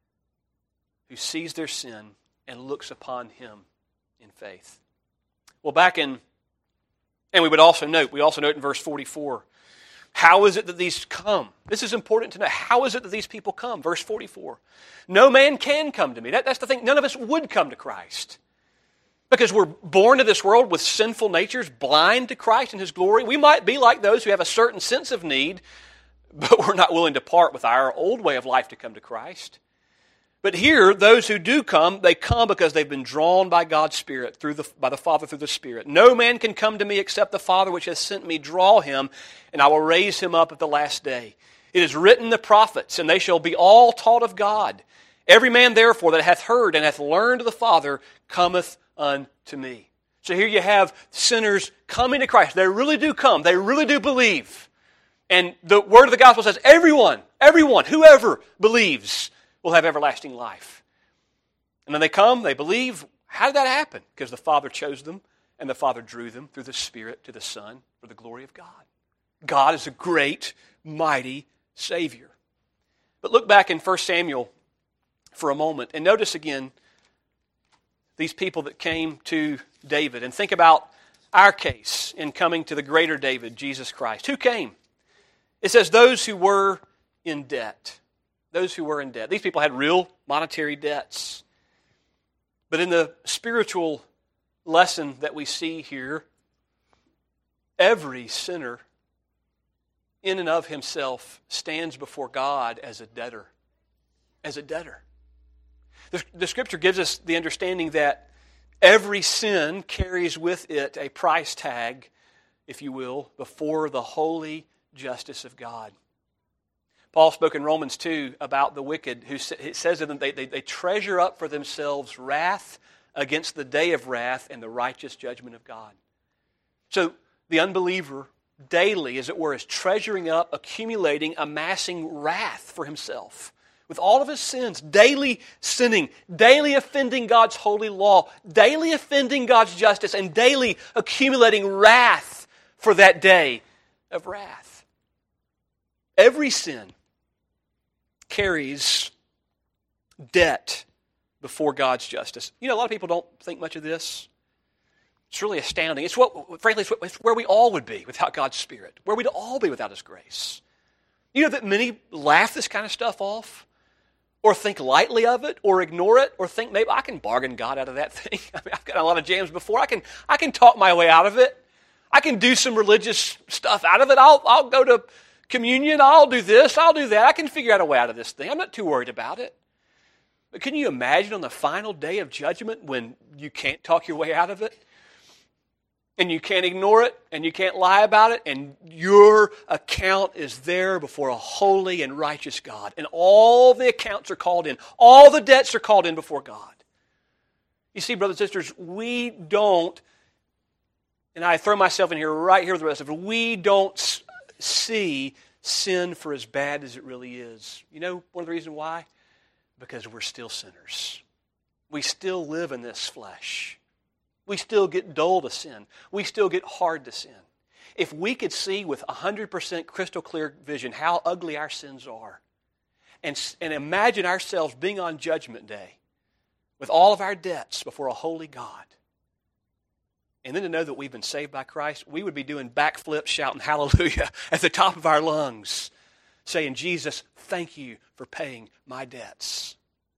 Speaker 1: who sees their sin and looks upon him in faith. Well, back in, and we would also note, we also note in verse forty-four, how is it that these come? This is important to know. How is it that these people come? Verse forty-four. No man can come to me. That, that's the thing. None of us would come to Christ. Because we're born to this world with sinful natures, blind to Christ and his glory. We might be like those who have a certain sense of need, but we're not willing to part with our old way of life to come to Christ. But here, those who do come, they come because they've been drawn by God's Spirit, through the, by the Father through the Spirit. No man can come to me except the Father which has sent me draw him, and I will raise him up at the last day. It is written in the prophets, and they shall be all taught of God. Every man therefore that hath heard and hath learned of the Father cometh unto me. So here you have sinners coming to Christ. They really do come. They really do believe. And the word of the gospel says everyone, everyone, whoever believes will have everlasting life. And then they come, they believe. How did that happen? Because the Father chose them, and the Father drew them through the Spirit to the Son for the glory of God. God is a great, mighty Savior. But look back in First Samuel for a moment, and notice again these people that came to David. And think about our case in coming to the greater David, Jesus Christ. Who came? It says those who were in debt. Those who were in debt. These people had real monetary debts. But in the spiritual lesson that we see here, every sinner in and of himself stands before God as a debtor. As a debtor. The, the Scripture gives us the understanding that every sin carries with it a price tag, if you will, before the holy justice of God. Paul spoke in Romans two about the wicked, who it says of them they, they, they treasure up for themselves wrath against the day of wrath and the righteous judgment of God. So the unbeliever daily, as it were, is treasuring up, accumulating, amassing wrath for himself. With all of his sins, daily sinning, daily offending God's holy law, daily offending God's justice, and daily accumulating wrath for that day of wrath. Every sin carries debt before God's justice. You know, a lot of people don't think much of this. It's really astounding. It's what, frankly, it's, what, it's where we all would be without God's Spirit, where we'd all be without His grace. You know that many laugh this kind of stuff off, or think lightly of it, or ignore it, or think maybe I can bargain God out of that thing. I mean, I've got a lot of jams before. I can I can talk my way out of it. I can do some religious stuff out of it. I'll I'll go to communion. I'll do this. I'll do that. I can figure out a way out of this thing. I'm not too worried about it. But can you imagine on the final day of judgment when you can't talk your way out of it? And you can't ignore it, and you can't lie about it, and your account is there before a holy and righteous God. And all the accounts are called in. All the debts are called in before God. You see, brothers and sisters, we don't, and I throw myself in here right here with the rest of it, we don't see sin for as bad as it really is. You know one of the reasons why? Because we're still sinners. We still live in this flesh. We still get dull to sin. We still get hard to sin. If we could see with one hundred percent crystal clear vision how ugly our sins are, and, and imagine ourselves being on Judgment Day with all of our debts before a holy God, and then to know that we've been saved by Christ, we would be doing backflips, shouting hallelujah at the top of our lungs, saying, Jesus, thank you for paying my debts.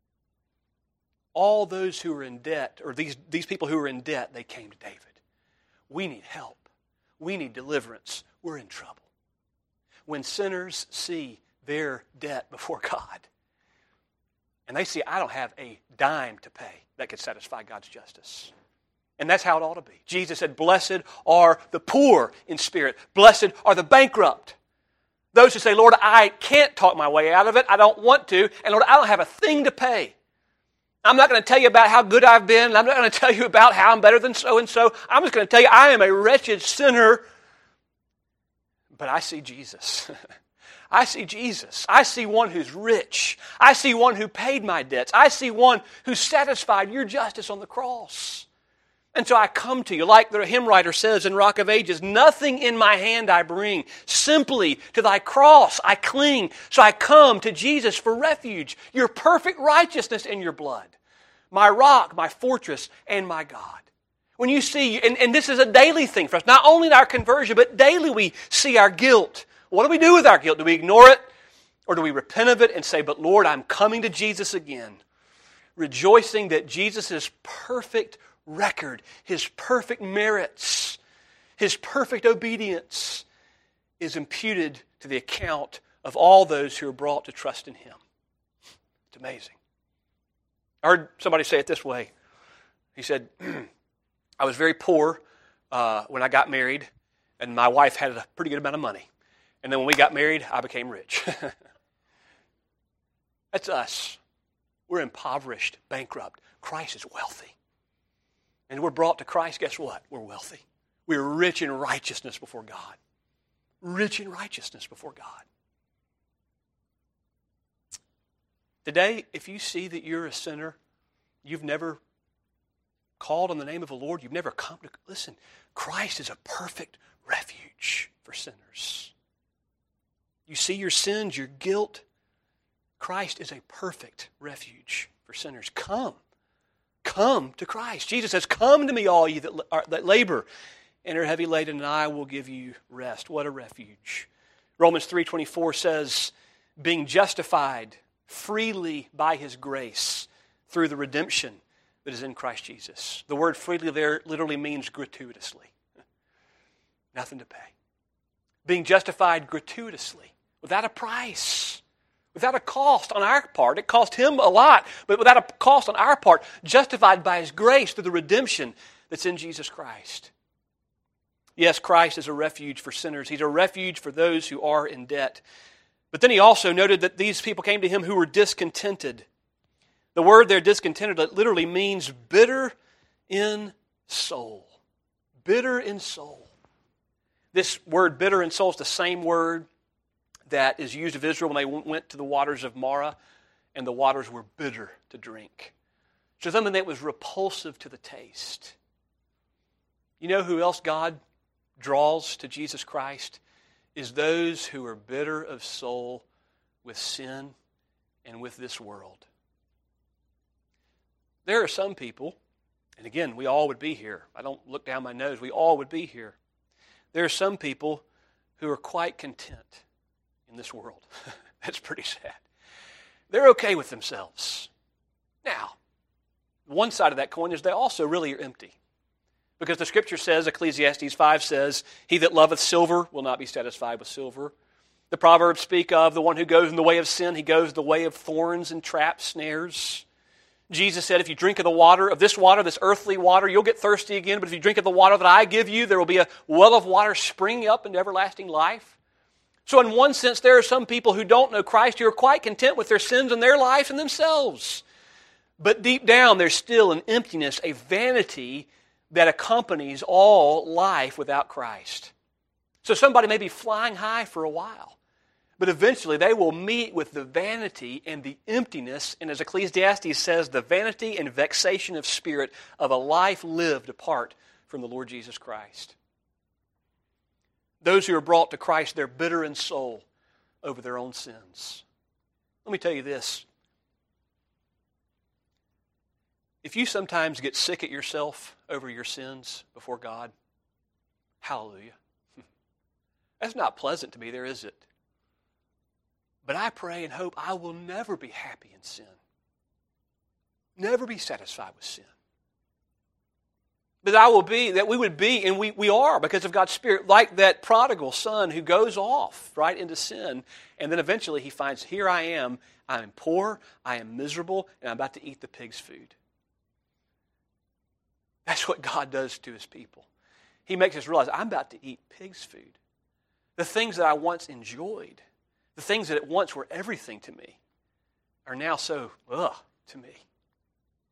Speaker 1: All those who are in debt, or these, these people who are in debt, they came to David. We need help. We need deliverance. We're in trouble. When sinners see their debt before God, and they see, I don't have a dime to pay that could satisfy God's justice. And that's how it ought to be. Jesus said, blessed are the poor in spirit. Blessed are the bankrupt. Those who say, Lord, I can't talk my way out of it. I don't want to. And Lord, I don't have a thing to pay. I'm not going to tell you about how good I've been. I'm not going to tell you about how I'm better than so-and-so. I'm just going to tell you I am a wretched sinner. But I see Jesus. I see Jesus. I see one who's rich. I see one who paid my debts. I see one who satisfied your justice on the cross. And so I come to you, like the hymn writer says in Rock of Ages, nothing in my hand I bring, simply to thy cross I cling. So I come to Jesus for refuge, your perfect righteousness in your blood, my rock, my fortress, and my God. When you see, and, and this is a daily thing for us, not only in our conversion, but daily we see our guilt. What do we do with our guilt? Do we ignore it? Or do we repent of it and say, but Lord, I'm coming to Jesus again, rejoicing that Jesus' perfect record, His perfect merits, His perfect obedience is imputed to the account of all those who are brought to trust in Him. It's amazing. I heard somebody say it this way. He said, I was very poor uh, when I got married, and my wife had a pretty good amount of money. And then when we got married, I became rich. That's us. We're impoverished, bankrupt. Christ is wealthy. And we're brought to Christ, guess what? We're wealthy. We're rich in righteousness before God. Rich in righteousness before God. Today, if you see that you're a sinner, you've never called on the name of the Lord, you've never come to, listen, Christ is a perfect refuge for sinners. You see your sins, your guilt, Christ is a perfect refuge for sinners. Come. Come to Christ. Jesus says, come to me, all ye that, are, that labor and are heavy laden, and I will give you rest. What a refuge. Romans three twenty-four says, being justified freely by His grace through the redemption that is in Christ Jesus. The word freely there literally means gratuitously. Nothing to pay. Being justified gratuitously, without a price, without a cost on our part. It cost Him a lot, but without a cost on our part, justified by His grace through the redemption that's in Jesus Christ. Yes, Christ is a refuge for sinners. He's a refuge for those who are in debt. But then He also noted that these people came to Him who were discontented. The word there, discontented, literally means bitter in soul. Bitter in soul. This word bitter in soul is the same word that is used of Israel when they went to the waters of Marah, and the waters were bitter to drink. So something that was repulsive to the taste. You know who else God draws to Jesus Christ? Is those who are bitter of soul with sin and with this world. There are some people, and again, we all would be here. I don't look down my nose. We all would be here. There are some people who are quite content in this world. That's pretty sad. They're okay with themselves. Now, one side of that coin is they also really are empty. Because the Scripture says, Ecclesiastes five says, he that loveth silver will not be satisfied with silver. The Proverbs speak of the one who goes in the way of sin, he goes the way of thorns and traps, snares. Jesus said, if you drink of the water, of this water, this earthly water, you'll get thirsty again. But if you drink of the water that I give you, there will be a well of water springing up into everlasting life. So in one sense, there are some people who don't know Christ who are quite content with their sins and their life and themselves. But deep down, there's still an emptiness, a vanity that accompanies all life without Christ. So somebody may be flying high for a while, but eventually they will meet with the vanity and the emptiness, and as Ecclesiastes says, the vanity and vexation of spirit of a life lived apart from the Lord Jesus Christ. Those who are brought to Christ, they're bitter in soul over their own sins. Let me tell you this. If you sometimes get sick at yourself over your sins before God, hallelujah. That's not pleasant to be there, is it? But I pray and hope I will never be happy in sin. Never be satisfied with sin. But I will be, that we would be, and we, we are because of God's Spirit, like that prodigal son who goes off right into sin, and then eventually he finds, here I am, I am poor, I am miserable, and I'm about to eat the pig's food. That's what God does to His people. He makes us realize, I'm about to eat pig's food. The things that I once enjoyed, the things that at once were everything to me, are now so, ugh, to me.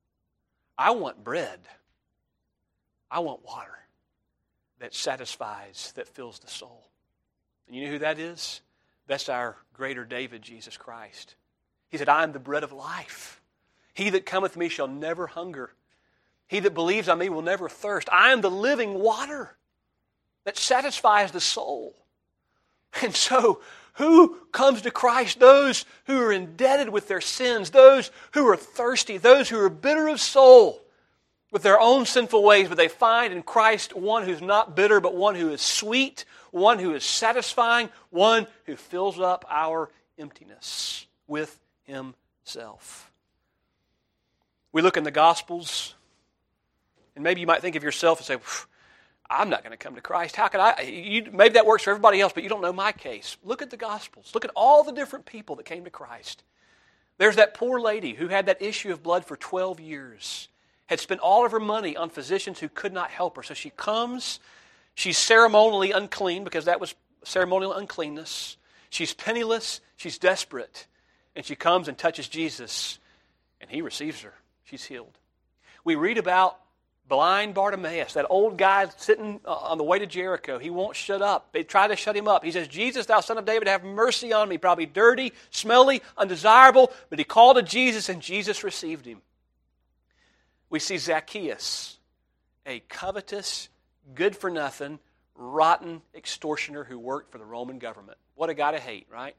Speaker 1: I want bread. I want water that satisfies, that fills the soul. And you know who that is? That's our greater David, Jesus Christ. He said, I am the bread of life. He that cometh to me shall never hunger. He that believes on me will never thirst. I am the living water that satisfies the soul. And so, who comes to Christ? Those who are indebted with their sins, those who are thirsty, those who are bitter of soul with their own sinful ways, but they find in Christ one who's not bitter, but one who is sweet, one who is satisfying, one who fills up our emptiness with Himself. We look in the Gospels, and maybe you might think of yourself and say, I'm not going to come to Christ. How can I? You, maybe that works for everybody else, but you don't know my case. Look at the Gospels. Look at all the different people that came to Christ. There's that poor lady who had that issue of blood for twelve years, had spent all of her money on physicians who could not help her. So she comes, she's ceremonially unclean because that was ceremonial uncleanness. She's penniless, she's desperate, and she comes and touches Jesus, and He receives her. She's healed. We read about blind Bartimaeus, that old guy sitting on the way to Jericho. He won't shut up. They try to shut him up. He says, Jesus, thou son of David, have mercy on me. Probably dirty, smelly, undesirable, but he called to Jesus, and Jesus received him. We see Zacchaeus, a covetous, good-for-nothing, rotten extortioner who worked for the Roman government. What a guy to hate, right?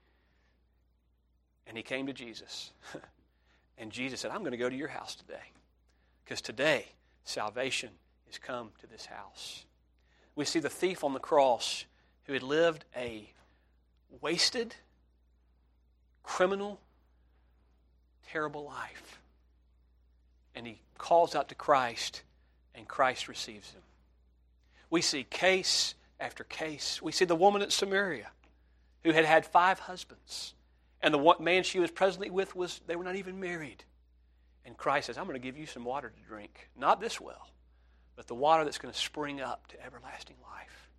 Speaker 1: And he came to Jesus. And Jesus said, I'm going to go to your house today. Because today, salvation has come to this house. We see the thief on the cross who had lived a wasted, criminal, terrible life. And he calls out to Christ, and Christ receives him. We see case after case. We see the woman at Samaria who had had five husbands. And the man she was presently with, was they were not even married. And Christ says, I'm going to give you some water to drink. Not this well, but the water that's going to spring up to everlasting life.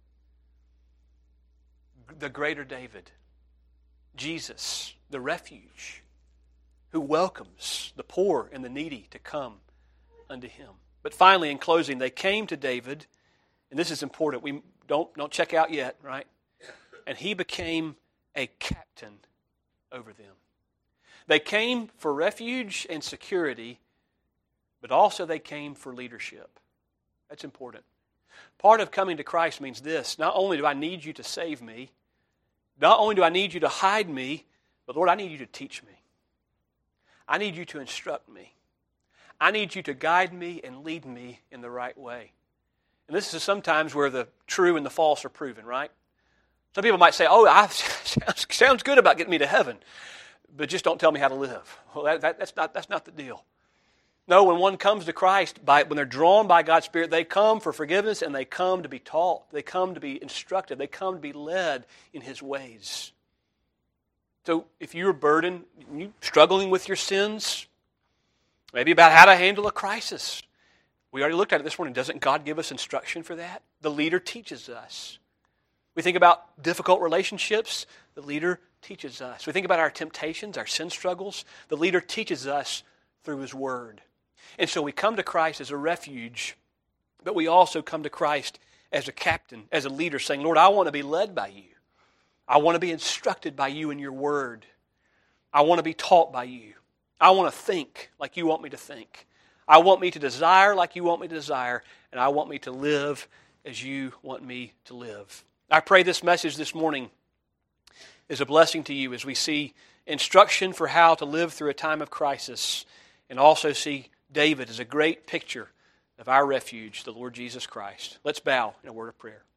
Speaker 1: The greater David, Jesus, the refuge, who welcomes the poor and the needy to come unto Him. But finally, in closing, they came to David, and this is important. We don't, don't check out yet, right? And he became a captain over them. They came for refuge and security, but also they came for leadership. That's important. Part of coming to Christ means this: not only do I need you to save me, not only do I need you to hide me, but Lord, I need you to teach me. I need you to instruct me. I need you to guide me and lead me in the right way. And this is sometimes where the true and the false are proven, right? Some people might say, oh, I, sounds, sounds good about getting me to heaven, but just don't tell me how to live. Well, that, that, that's not that's not the deal. No, when one comes to Christ, by, when they're drawn by God's Spirit, they come for forgiveness and they come to be taught. They come to be instructed. They come to be led in His ways. So if you're burdened, you're struggling with your sins, maybe about how to handle a crisis. We already looked at it this morning. Doesn't God give us instruction for that? The leader teaches us. We think about difficult relationships. The leader teaches us. We think about our temptations, our sin struggles. The leader teaches us through His Word. And so we come to Christ as a refuge, but we also come to Christ as a captain, as a leader, saying, Lord, I want to be led by you. I want to be instructed by you in your Word. I want to be taught by you. I want to think like you want me to think. I want me to desire like you want me to desire, and I want me to live as you want me to live. I pray this message this morning is a blessing to you as we see instruction for how to live through a time of crisis, and also see David as a great picture of our refuge, the Lord Jesus Christ. Let's bow in a word of prayer.